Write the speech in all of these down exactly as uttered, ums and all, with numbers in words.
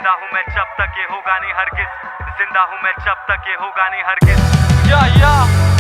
जिंदा हूँ मैं जब तक ये होगा नहीं हरगिज, जिंदा हूँ मैं जब तक ये होगा नहीं हरगिज। या या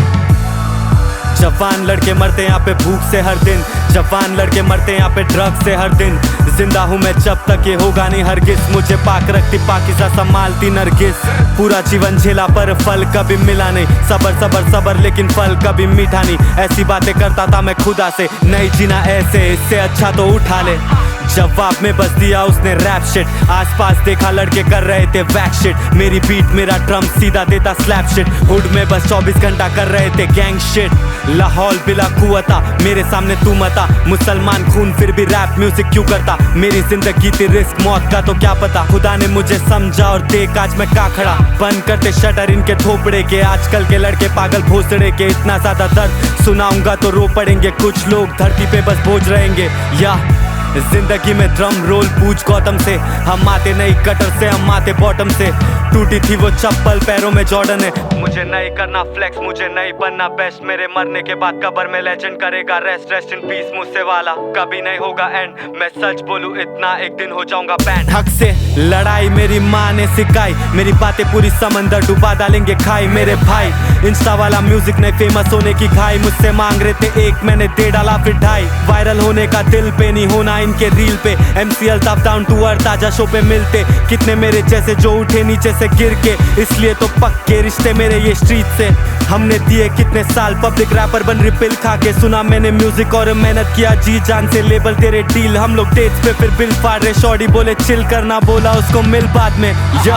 जवान लड़के मरते यहाँ पे भूख से हर दिन, जवान लड़के मरते यहाँ पे ड्रग्स से हर दिन। जिंदा हूँ मैं जब तक ये होगा नहीं हरगिज, मुझे पाक रखती पाकिज़ा संभालती नरगिस। पूरा जीवन झेला पर फल कभी मिला नहीं, सबर सबर सबर लेकिन फल कभी मीठा नहीं। ऐसी बातें करता था मैं खुदा से, नहीं जीना ऐसे, इससे अच्छा तो उठा ले। जवाब में बस दिया उसने रैप शिट, आसपास देखा लड़के कर रहे थे वैक शिट। मेरी बीट मेरा ड्रम सीधा देता स्लैप शिट, हुड में बस चौबीस घंटा कर रहे थे गैंग शिट। लाहौल बिला कुवता, मेरे सामने तू मता, मुसलमान खून फिर भी रैप म्यूजिक क्यों करता। मेरी जिंदगी थी रिस्क मौत का तो क्या पता, खुदा ने मुझे समझा और देख आज मैं का खड़ा। बंद करते शटर इनके थोपड़े के, आजकल के लड़के पागल भोसड़े के। इतना ज्यादा दर्द सुनाऊंगा तो रो पड़ेंगे कुछ लोग, धरती पे बस बोझ रहेंगे। या जिंदगी में ड्रम रोल पूछ गौतम से, हम आते नहीं कटर से, हम आते बॉटम से। टूटी थी वो चप्पल पैरों में जॉर्डन है, मुझे नहीं करना फ्लेक्स, मुझे नहीं बनना बेस्ट। मेरे मरने के बाद कब्र में लेजेंड करेगा रेस्ट, रेस्ट इन पीस मुझसे वाला कभी नहीं होगा एंड। मैं सच बोलूं इतना एक दिन हो जाऊंगा बैंड। हक से लड़ाई मेरी माँ ने सिखाई, मेरी बातें पूरी समंदर डुबा डालेंगे खाई। मेरे भाई इंस्टा वाला म्यूजिक नहीं फेमस होने की खाई, मुझसे मांग रहे थे एक मैंने दे डाला फिर ढाई। वायरल होने का दिल पे नहीं होना इनके रील पे, MC Altaf down to earth ताजा शो पे मिलते। कितने मेरे जैसे जो उठे नीचे से गिर के, इसलिए तो पक्के रिश्ते मेरे ये स्ट्रीट से। हमने दिए कितने साल पब्लिक रैपर बन रिपिल खा के, सुना मैंने म्यूजिक और मेहनत किया जी जान से। लेबल तेरे डील हम लोग डेट्स पे फिर बिल फाड़ रहे, शॉर्टी बोले चिल करना, बोला उसको मिल बाद में। या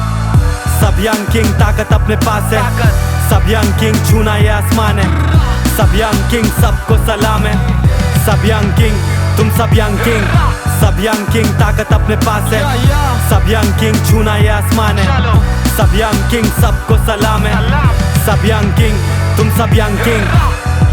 सब यंग किंग ताकत अपने पास है, सब यंग किंग छूना ये आसमान है। सब यंग किंग सबको सलाम है, सब यंग किंग तुम सब यंग किंग। सब यंग किंग ताकत अपने पास है, सब यंग किंग छूना ये आसमान है। सब यंग किंग सबको सलाम है, सब यंग किंग तुम सब यंग किंग।